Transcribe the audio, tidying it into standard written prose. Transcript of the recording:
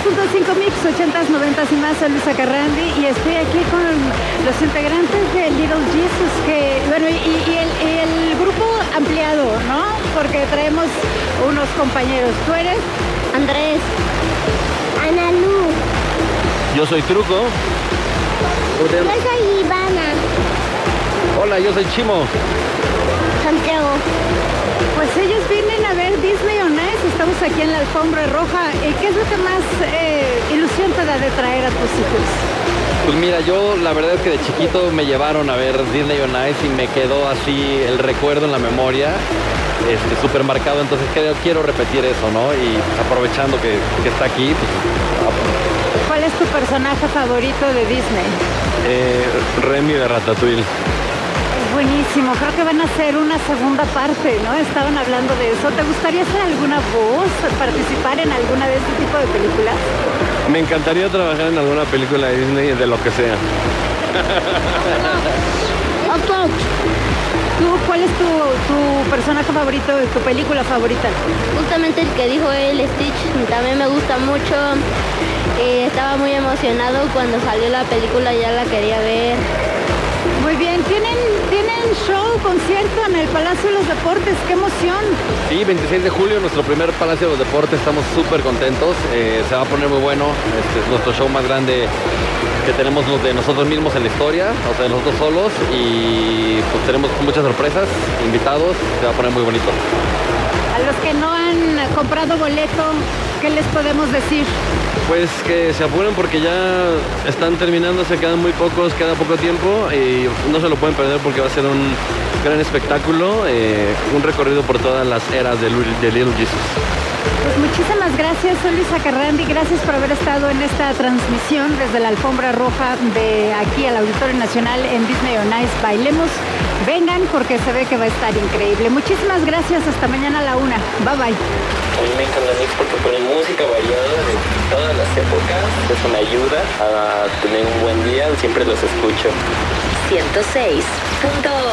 102.5 Mix, 80s, 90s y más. Soy Luisa Carrandi y estoy aquí con los integrantes de Little Jesus, que, bueno, y el grupo ampliado, ¿no? Porque traemos unos compañeros. ¿Tú eres? Andrés. Ana Lu. Yo soy Truco. Yo soy Ivana. Hola, yo soy Chimo. Santiago. Pues ellos vienen a ver Disney on Ice. Estamos aquí en la alfombra roja. ¿Qué es lo que más ilusión te da de traer a tus hijos? Pues mira, yo la verdad es que de chiquito me llevaron a ver Disney on Ice y me quedó así el recuerdo en la memoria, súper marcado, entonces quiero repetir eso, ¿no? Y pues, aprovechando que está aquí, pues... ¿Cuál es tu personaje favorito de Disney? Remy de Ratatouille. Buenísimo, creo que van a hacer una segunda parte, ¿no? Estaban hablando de eso. ¿Te gustaría hacer alguna voz, participar en alguna de este tipo de películas? Me encantaría trabajar en alguna película de Disney, de lo que sea. ¿Tú, cuál es tu personaje favorito, tu película favorita? Justamente el que dijo él, Stitch, también me gusta mucho. Estaba muy emocionado cuando salió la película, ya la quería ver. Muy bien, ¿tienen show, concierto en el Palacio de los Deportes? ¡Qué emoción! Sí, 26 de julio, nuestro primer Palacio de los Deportes, estamos súper contentos, se va a poner muy bueno, es nuestro show más grande que tenemos de nosotros mismos en la historia, o sea, de nosotros solos, y pues tenemos muchas sorpresas, invitados, se va a poner muy bonito. A los que no han comprado boleto, ¿qué les podemos decir? Pues que se apuren porque ya están terminando, se quedan muy pocos, queda poco tiempo y no se lo pueden perder porque va a ser un gran espectáculo, un recorrido por todas las eras de Little Jesus. Pues muchísimas gracias, soy Luisa Carrandi, gracias por haber estado en esta transmisión desde la alfombra roja de aquí al Auditorio Nacional en Disney on Ice. Bailemos, vengan porque se ve que va a estar increíble. Muchísimas gracias, hasta mañana a la 1. Bye bye. A mí me encanta Mix porque pone música variada de todas las épocas. Eso me ayuda a tener un buen día. Siempre los escucho. 106.8